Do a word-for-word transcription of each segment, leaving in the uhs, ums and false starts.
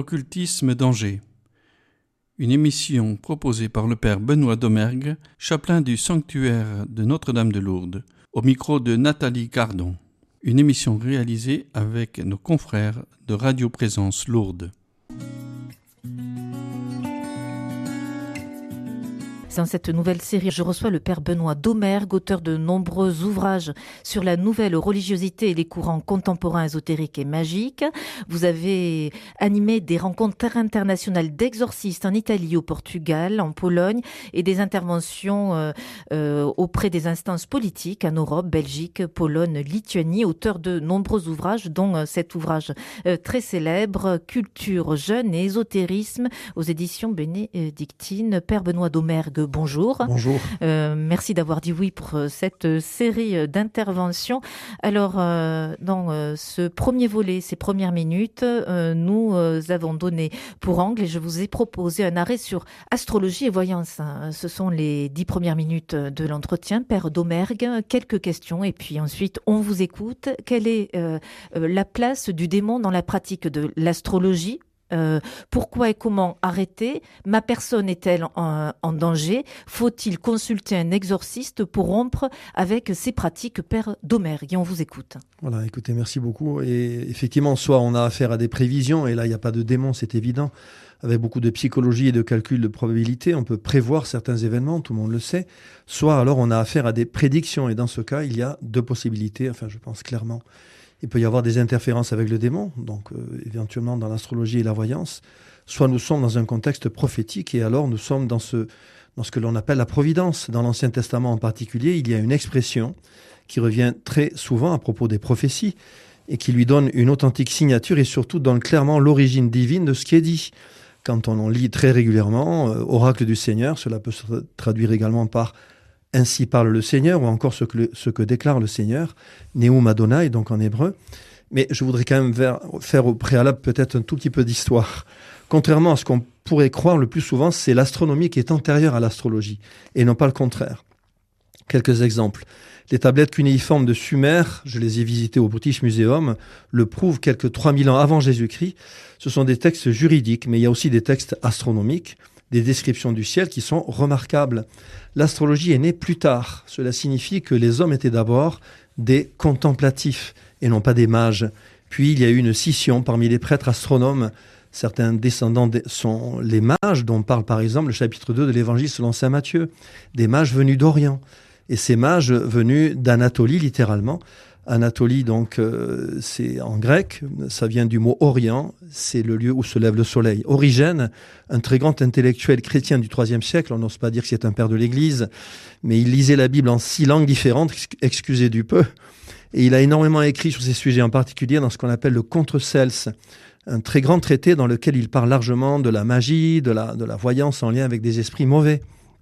Occultisme d'Angers. Une émission proposée par le père Benoît Domergue, chapelain du sanctuaire de Notre-Dame de Lourdes, au micro de Nathalie Cardon. Une émission réalisée avec nos confrères de Radio Présence Lourdes. Dans cette nouvelle série, je reçois le père Benoît Domergue, auteur de nombreux ouvrages sur la nouvelle religiosité et les courants contemporains ésotériques et magiques. Vous avez animé des rencontres internationales d'exorcistes en Italie, au Portugal, en Pologne et des interventions euh, euh, auprès des instances politiques en Europe, Belgique, Pologne, Lituanie, auteur de nombreux ouvrages, dont euh, cet ouvrage euh, très célèbre, Culture jeune et ésotérisme, aux éditions bénédictines. Père Benoît Domergue, bonjour. Bonjour. Euh, merci d'avoir dit oui pour cette série d'interventions. Alors, euh, dans euh, ce premier volet, ces premières minutes, euh, nous euh, avons donné pour angle et je vous ai proposé un arrêt sur astrologie et voyance. Ce sont les dix premières minutes de l'entretien. Père Domergue, quelques questions et puis ensuite on vous écoute. Quelle est euh, la place du démon dans la pratique de l'astrologie ? Euh, pourquoi et comment arrêter ? Ma personne est-elle en, en danger ? Faut-il consulter un exorciste pour rompre avec ces pratiques, Père Domergue ? Et on vous écoute. Voilà, écoutez, merci beaucoup. Et effectivement, soit on a affaire à des prévisions, et là, il n'y a pas de démon, c'est évident. Avec beaucoup de psychologie et de calcul de probabilité, on peut prévoir certains événements, tout le monde le sait. Soit alors on a affaire à des prédictions, et dans ce cas, il y a deux possibilités, enfin, je pense clairement. Il peut y avoir des interférences avec le démon, donc euh, éventuellement dans l'astrologie et la voyance. Soit nous sommes dans un contexte prophétique et alors nous sommes dans ce, dans ce que l'on appelle la providence. Dans l'Ancien Testament en particulier, il y a une expression qui revient très souvent à propos des prophéties et qui lui donne une authentique signature et surtout donne clairement l'origine divine de ce qui est dit. Quand on en lit très régulièrement, euh, oracle du Seigneur, cela peut se traduire également par ainsi parle le Seigneur, ou encore ce que, le, ce que déclare le Seigneur, Neum Adonai, donc en hébreu. Mais je voudrais quand même ver, faire au préalable peut-être un tout petit peu d'histoire. Contrairement à ce qu'on pourrait croire le plus souvent, c'est l'astronomie qui est antérieure à l'astrologie, et non pas le contraire. Quelques exemples. Les tablettes cunéiformes de Sumer, je les ai visitées au British Museum, le prouvent quelques trois mille ans avant Jésus-Christ. Ce sont des textes juridiques, mais il y a aussi des textes astronomiques, des descriptions du ciel qui sont remarquables. L'astrologie est née plus tard. Cela signifie que les hommes étaient d'abord des contemplatifs et non pas des mages. Puis il y a eu une scission parmi les prêtres astronomes. Certains descendants sont les mages, dont parle par exemple le chapitre deux de l'Évangile selon saint Matthieu. Des mages venus d'Orient. Et ces mages venus d'Anatolie, littéralement. Anatolie, donc, euh, c'est en grec, ça vient du mot Orient, c'est le lieu où se lève le soleil. Origène, un très grand intellectuel chrétien du troisième siècle, on n'ose pas dire que c'est un père de l'Église, mais il lisait la Bible en six langues différentes, excusez du peu, et il a énormément écrit sur ces sujets, en particulier dans ce qu'on appelle le Contre Cels, un très grand traité dans lequel il parle largement de la magie, de la, de la voyance en lien avec des esprits mauvais.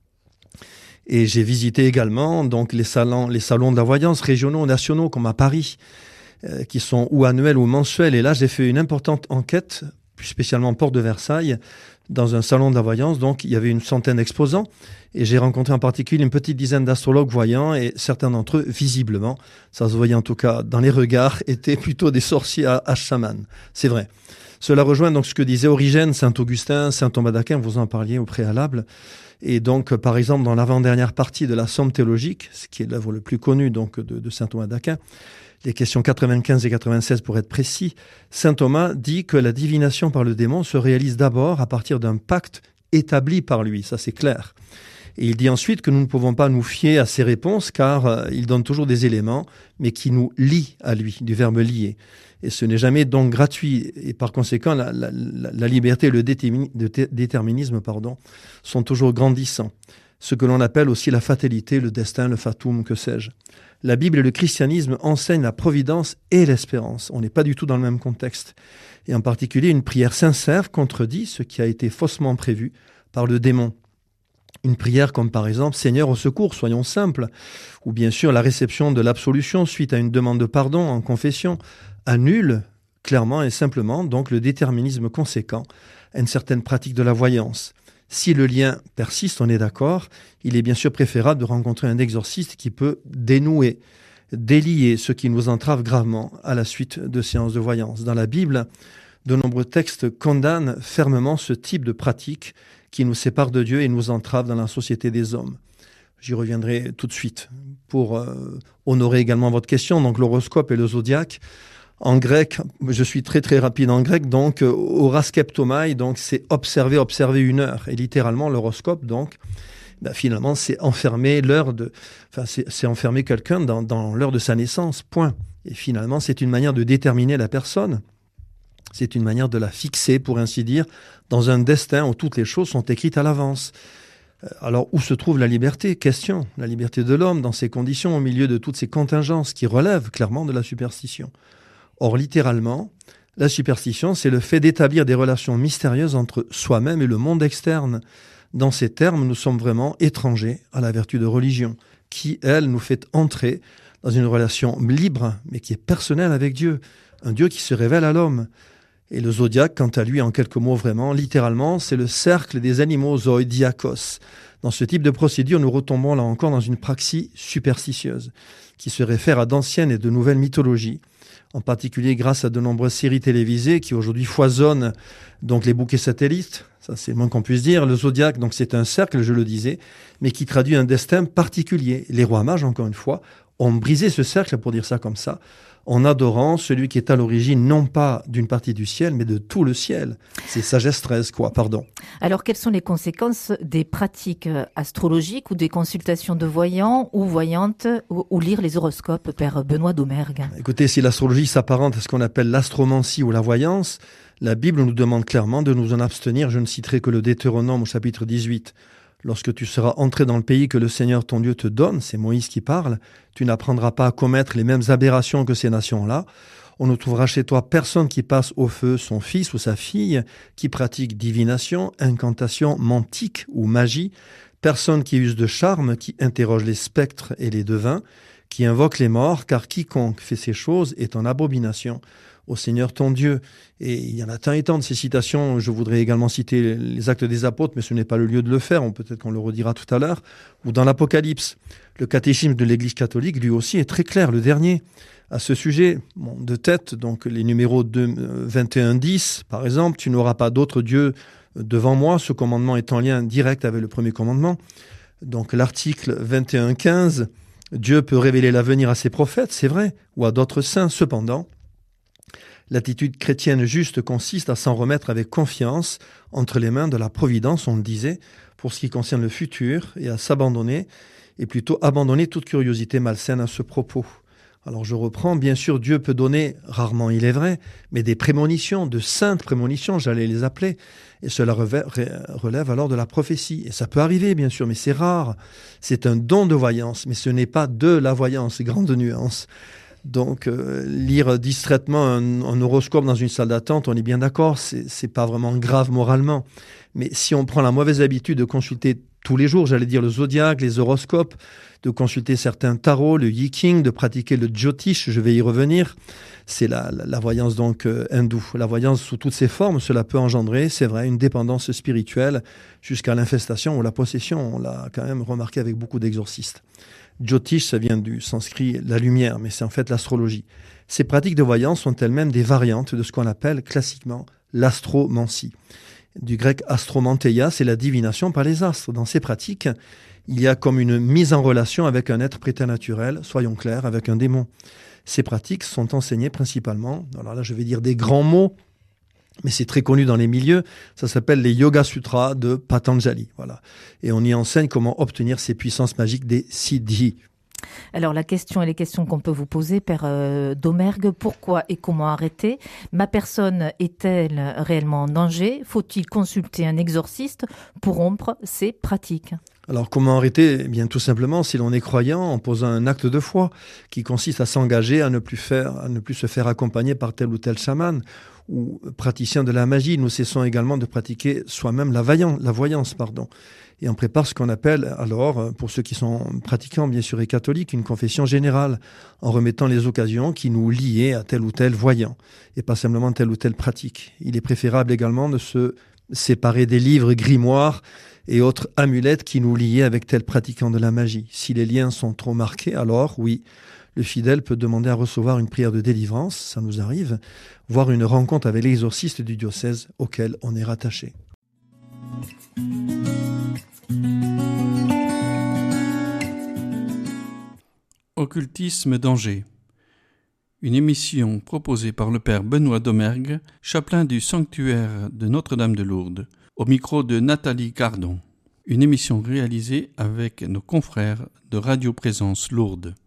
Et j'ai visité également donc les salons, les salons de la voyance régionaux, nationaux, comme à Paris, euh, qui sont ou annuels ou mensuels. Et là, j'ai fait une importante enquête, plus spécialement Porte de Versailles, dans un salon de la voyance. Donc, il y avait une centaine d'exposants. Et j'ai rencontré en particulier une petite dizaine d'astrologues voyants. Et certains d'entre eux, visiblement, ça se voyait en tout cas dans les regards, étaient plutôt des sorciers à, à chamans. C'est vrai. Cela rejoint donc ce que disait Origène, saint Augustin, saint Thomas d'Aquin, vous en parliez au préalable. Et donc, par exemple, dans l'avant-dernière partie de la Somme théologique, ce qui est l'œuvre le plus connue donc, de, de saint Thomas d'Aquin, les questions quatre-vingt-quinze et quatre-vingt-seize pour être précis, saint Thomas dit que la divination par le démon se réalise d'abord à partir d'un pacte établi par lui, ça c'est clair. Et il dit ensuite que nous ne pouvons pas nous fier à ses réponses car euh, il donne toujours des éléments, mais qui nous lient à lui, du verbe lier. Et ce n'est jamais donc gratuit. Et par conséquent, la, la, la liberté et le déterminisme pardon, sont toujours grandissants. Ce que l'on appelle aussi la fatalité, le destin, le fatum, que sais-je. La Bible et le christianisme enseignent la providence et l'espérance. On n'est pas du tout dans le même contexte. Et en particulier, une prière sincère contredit ce qui a été faussement prévu par le démon. Une prière comme par exemple « Seigneur au secours », soyons simples, ou bien sûr la réception de l'absolution suite à une demande de pardon en confession, annule clairement et simplement donc le déterminisme conséquent à une certaine pratique de la voyance. Si le lien persiste, on est d'accord, il est bien sûr préférable de rencontrer un exorciste qui peut dénouer, délier ce qui nous entrave gravement à la suite de séances de voyance. Dans la Bible, de nombreux textes condamnent fermement ce type de pratique qui nous sépare de Dieu et nous entrave dans la société des hommes. J'y reviendrai tout de suite. Pour euh, honorer également votre question, donc l'horoscope et le zodiaque, en grec, je suis très très rapide en grec, donc horaskeptomai, donc c'est observer, observer une heure. Et littéralement, l'horoscope, donc, ben, finalement, c'est enfermer l'heure de, enfin, c'est, c'est enfermer quelqu'un dans, dans l'heure de sa naissance, point. Et finalement, c'est une manière de déterminer la personne. C'est une manière de la fixer, pour ainsi dire, dans un destin où toutes les choses sont écrites à l'avance. Alors, où se trouve la liberté ? Question. La liberté de l'homme dans ces conditions, au milieu de toutes ces contingences qui relèvent clairement de la superstition. Or, littéralement, la superstition, c'est le fait d'établir des relations mystérieuses entre soi-même et le monde externe. Dans ces termes, nous sommes vraiment étrangers à la vertu de religion, qui, elle, nous fait entrer dans une relation libre, mais qui est personnelle avec Dieu, un Dieu qui se révèle à l'homme. Et le zodiaque, quant à lui, en quelques mots vraiment, littéralement, c'est le cercle des animaux zoïdiakos. Dans ce type de procédure, nous retombons là encore dans une praxis superstitieuse, qui se réfère à d'anciennes et de nouvelles mythologies, en particulier grâce à de nombreuses séries télévisées qui aujourd'hui foisonnent donc les bouquets satellites, ça c'est le moins qu'on puisse dire. Le zodiaque, donc c'est un cercle, je le disais, mais qui traduit un destin particulier. Les rois mages, encore une fois, ont brisé ce cercle, pour dire ça comme ça, en adorant celui qui est à l'origine non pas d'une partie du ciel, mais de tout le ciel. C'est sagesse treize, quoi, pardon. Alors, quelles sont les conséquences des pratiques astrologiques ou des consultations de voyants ou voyantes ou, ou lire les horoscopes, Père Benoît Domergue ? Écoutez, si l'astrologie s'apparente à ce qu'on appelle l'astromancie ou la voyance, la Bible nous demande clairement de nous en abstenir. Je ne citerai que le Deutéronome au chapitre dix-huit. Lorsque tu seras entré dans le pays que le Seigneur ton Dieu te donne, c'est Moïse qui parle, tu n'apprendras pas à commettre les mêmes aberrations que ces nations-là. On ne trouvera chez toi personne qui passe au feu son fils ou sa fille, qui pratique divination, incantation, mantique ou magie, personne qui use de charme, qui interroge les spectres et les devins, qui invoque les morts, car quiconque fait ces choses est en abomination au Seigneur ton Dieu. Et il y en a tant et tant de ces citations. Je voudrais également citer les Actes des Apôtres, mais ce n'est pas le lieu de le faire. On, peut-être qu'on le redira tout à l'heure. Ou dans l'Apocalypse. Le catéchisme de l'Église catholique, lui aussi, est très clair, le dernier, à ce sujet. Bon, de tête, donc les numéros vingt et un dix, par exemple, tu n'auras pas d'autre Dieu devant moi. Ce commandement est en lien direct avec le premier commandement. Donc l'article vingt et un quinze, Dieu peut révéler l'avenir à ses prophètes, c'est vrai, ou à d'autres saints. Cependant, l'attitude chrétienne juste consiste à s'en remettre avec confiance entre les mains de la providence, on le disait, pour ce qui concerne le futur, et à s'abandonner, et plutôt abandonner toute curiosité malsaine à ce propos. Alors je reprends, bien sûr, Dieu peut donner, rarement il est vrai, mais des prémonitions, de saintes prémonitions, j'allais les appeler, et cela relève alors de la prophétie. Et ça peut arriver, bien sûr, mais c'est rare. C'est un don de voyance, mais ce n'est pas de la voyance, grande nuance. Donc, euh, lire distraitement un, un horoscope dans une salle d'attente, on est bien d'accord, c'est, c'est pas vraiment grave moralement. Mais si on prend la mauvaise habitude de consulter tous les jours, j'allais dire le zodiaque, les horoscopes, de consulter certains tarots, le yiking, de pratiquer le jyotish, je vais y revenir, c'est la, la, la voyance donc euh, hindoue. La voyance sous toutes ses formes, cela peut engendrer, c'est vrai, une dépendance spirituelle jusqu'à l'infestation ou la possession. On l'a quand même remarqué avec beaucoup d'exorcistes. Jyotish, ça vient du sanskrit la lumière, mais c'est en fait l'astrologie. Ces pratiques de voyance sont elles-mêmes des variantes de ce qu'on appelle classiquement l'astromancie. Du grec astromanteia, c'est la divination par les astres. Dans ces pratiques, il y a comme une mise en relation avec un être préternaturel, soyons clairs, avec un démon. Ces pratiques sont enseignées principalement, alors là je vais dire des grands mots, mais c'est très connu dans les milieux, ça s'appelle les Yoga Sutras de Patanjali. Voilà. Et on y enseigne comment obtenir ces puissances magiques des siddhis. Alors la question et les questions qu'on peut vous poser, Père euh, Domergue, pourquoi et comment arrêter ? Ma personne est-elle réellement en danger ? Faut-il consulter un exorciste pour rompre ces pratiques ? Alors comment arrêter ? Eh bien tout simplement, si l'on est croyant, en posant un acte de foi qui consiste à s'engager à ne plus faire, à ne plus se faire accompagner par tel ou tel chaman ou praticien de la magie. Nous cessons également de pratiquer soi-même la, vaillant, la voyance, pardon. Et on prépare ce qu'on appelle alors, pour ceux qui sont pratiquants bien sûr et catholiques, une confession générale, en remettant les occasions qui nous liaient à tel ou tel voyant, et pas simplement telle ou telle pratique. Il est préférable également de se séparer des livres, grimoires et autres amulettes qui nous liaient avec tel pratiquant de la magie. Si les liens sont trop marqués, alors oui, le fidèle peut demander à recevoir une prière de délivrance, ça nous arrive, voire une rencontre avec l'exorciste du diocèse auquel on est rattaché. Occultisme d'Angers. Une émission proposée par le père Benoît Domergue, chapelain du sanctuaire de Notre-Dame de Lourdes, au micro de Nathalie Cardon. Une émission réalisée avec nos confrères de Radio Présence Lourdes.